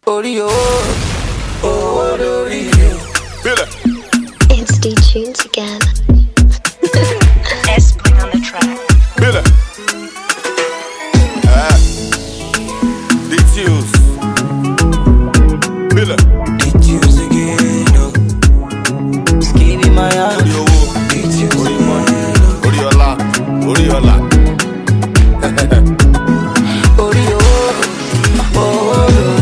Oreo, oh, Oreo. It's D-Tunes again. S-Bling on the track. D-Tunes. D-Tunes again, no. Skibby my hand. D-Tunes again. Oriola. Oreo, oh, Oreo.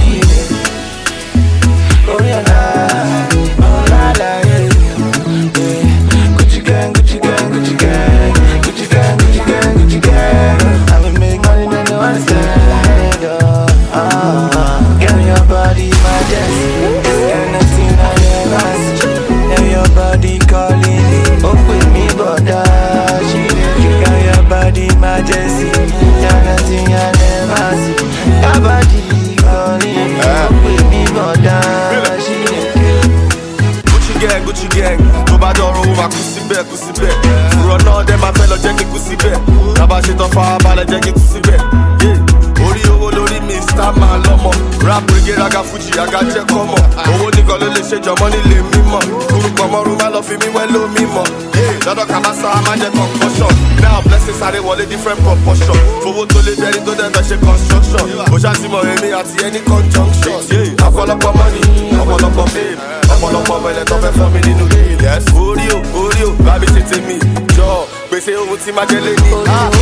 Oriola, oh, la, la, yeah. Gucci gang, Gucci gang, Gucci gang. Gucci gang, Gucci gang, Gucci gang. I will make money, then no understand. Girl, your body, my destiny. This kind of thing I never see. Now your body calling me. Oh, with me, brother. Girl, your body, my destiny. Kind of thing I never see. Your body calling me. Oh, with me, brother. Gucci gang, tó bá dọ̀rọ̀ ó máa kú síbẹ̀. Fùrọ̀ náà dẹ́ máa fẹ́ lọ jẹ́ kí kú síbẹ̀. Tábà ṣe tán fara balẹ̀ jẹ́ kí kú síbẹ̀. Orí owó lórí Mr. Man lọ́mọ. Rap reggae raga Fuji aga jẹ́ kọ́mọ̀. Owó nìkan ló lè ṣe jọmọ́ nílé mímọ̀. Kúrúkọ mọ́rún má lọ fi mí wẹ́ ló mímọ̀. Lọ́dọ̀ kàmásá a máa jẹ concussion. Now blessing sáré wọlé different proportion. Fowó tó lé bẹ́rí tó dẹ̀ fẹ́ ṣe construction. Mo ṣàtìmọ̀ èmi àti any conjunction. Ọ̀pọ̀lọpọ̀ money, ọ̀pọ̀lọpọ̀ fame. Ọ̀pọ̀lọpọ̀ mẹ́lẹ̀ tó fẹ́ fọ́ mi nínú ilé. Oreo, bá mi ṣe tèmi. Jọ gbèsè ohun tí máa jẹ́ lé ní.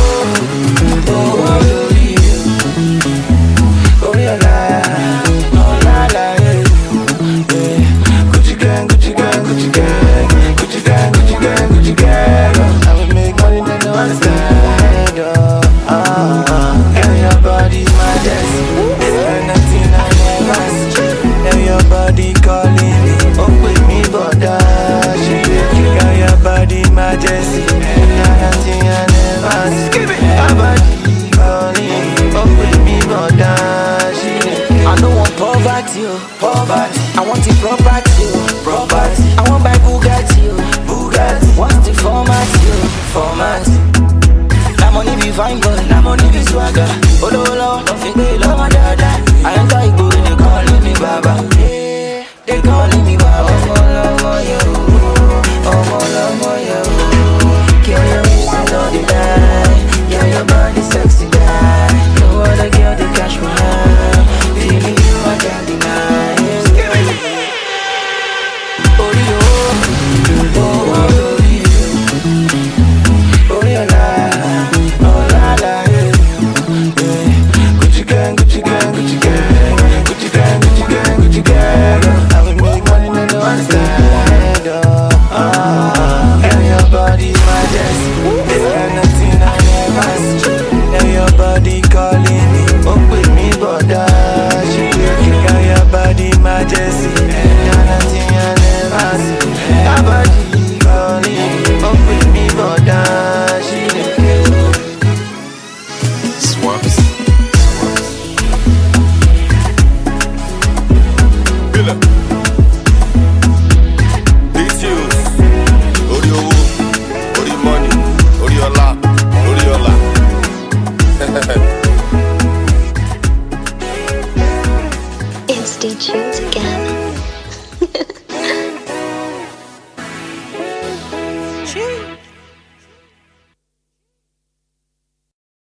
Oriola, oh la la, yeah. Gucci gang, Gucci gang, Gucci gang. Gucci gang, Gucci gang, Gucci gang. I will make money, then no understand. Girl, your body, my destiny. This kind of thing I never see. Now your body calling me. Oh, with me, brother. Girl, your body, my destiny. Kind of thing I never see. Your body calling me. Oh, with me, brother. I don't want poverty, I want the property, I want buy Bugatti, What's the format? Na money be fine boy, na money be swagger. Olo, don't think they love